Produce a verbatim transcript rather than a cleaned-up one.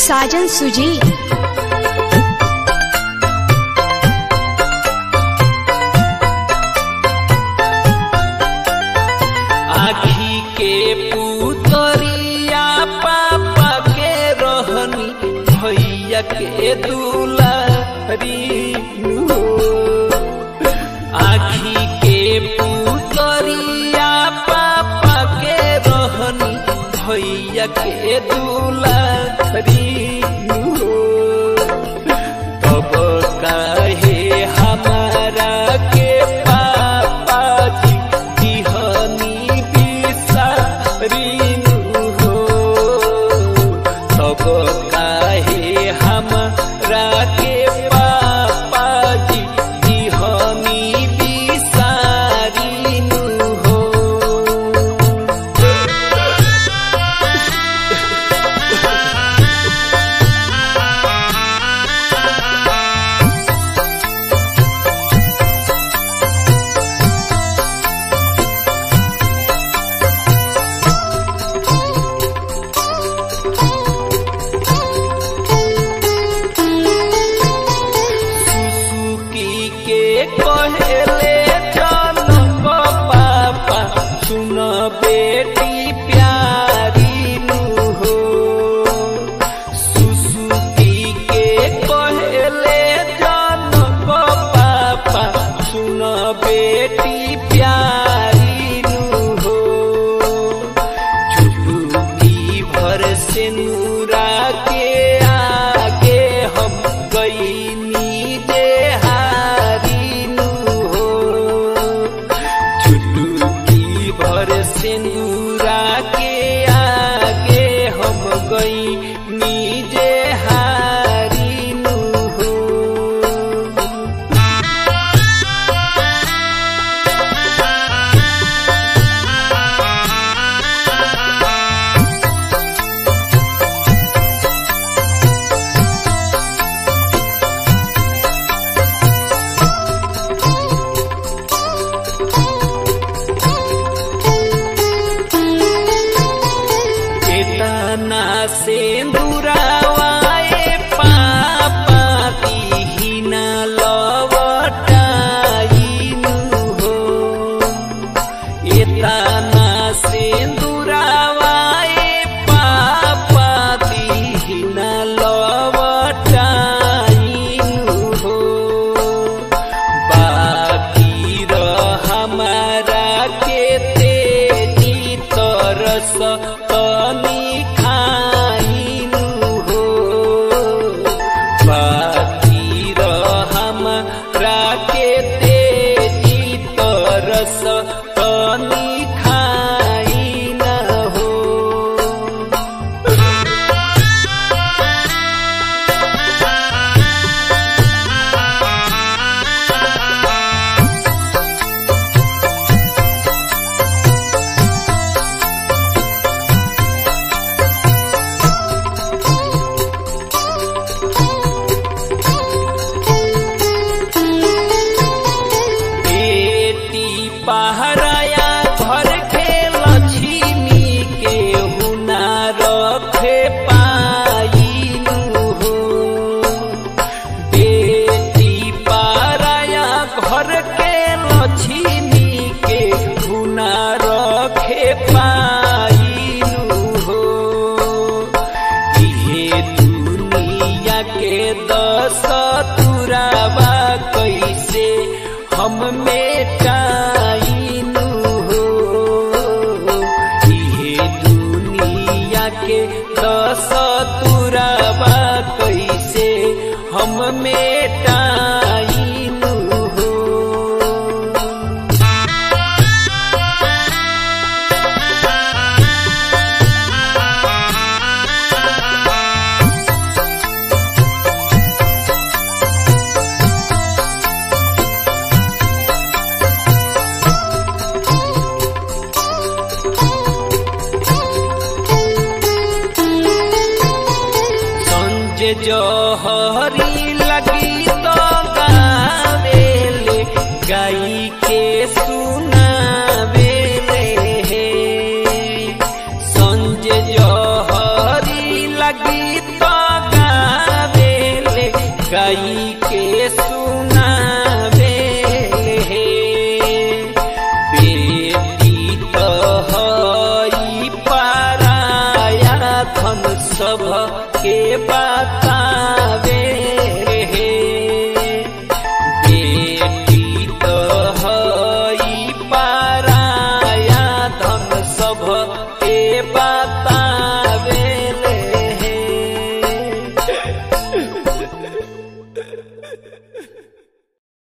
साजन सुजी आखी के पुतरिया पापा के रहनी भैया के दुलारी हो। आखी के पुतरिया पापा के रहनी भैया के दुलारी हो। तब काहे हमारा के पापा जी दिहनी बिसारीनु हो। तब काहे हमारा के पापा जी दिहनी बिसारीनु हो। कहले जनम पापा सुन बेटी प्यारी नु हो। सुसुकी के कहले जनम पापा सुन बेटी प्यारी नु हो। चुटकी भर से नूरा के आगे हम गईनी जे सिंदूरा के आगे हम गई नीजे हारी नु हो। ना सिंदूरावाए पापा दीहिना लवटाइनु हो। एतना सिंदूरावाए पापा दीहिना लवटाइनु हो। बाकी रह हमारा के तेजी तरस तनी तनी खाई न हो। बेटी पहराया घर के लक्ष्मी के हुना रखे पाइनु हो। बेटी पहराया घर के लक्ष्मी के हुना रखे पाइनु हो। इहे दुनिया के दस तुरावा कैसे हम मेटाइनु हो। इहे दुनिया के दस तुरावा कैसे हम मेटाइनु हो। जोहरी लगी तो गावेले गाई के सुनावेले। संजय जोहरी लगी तो गाई के सुनावे हे बेटी तो हई पराया धन सब के बात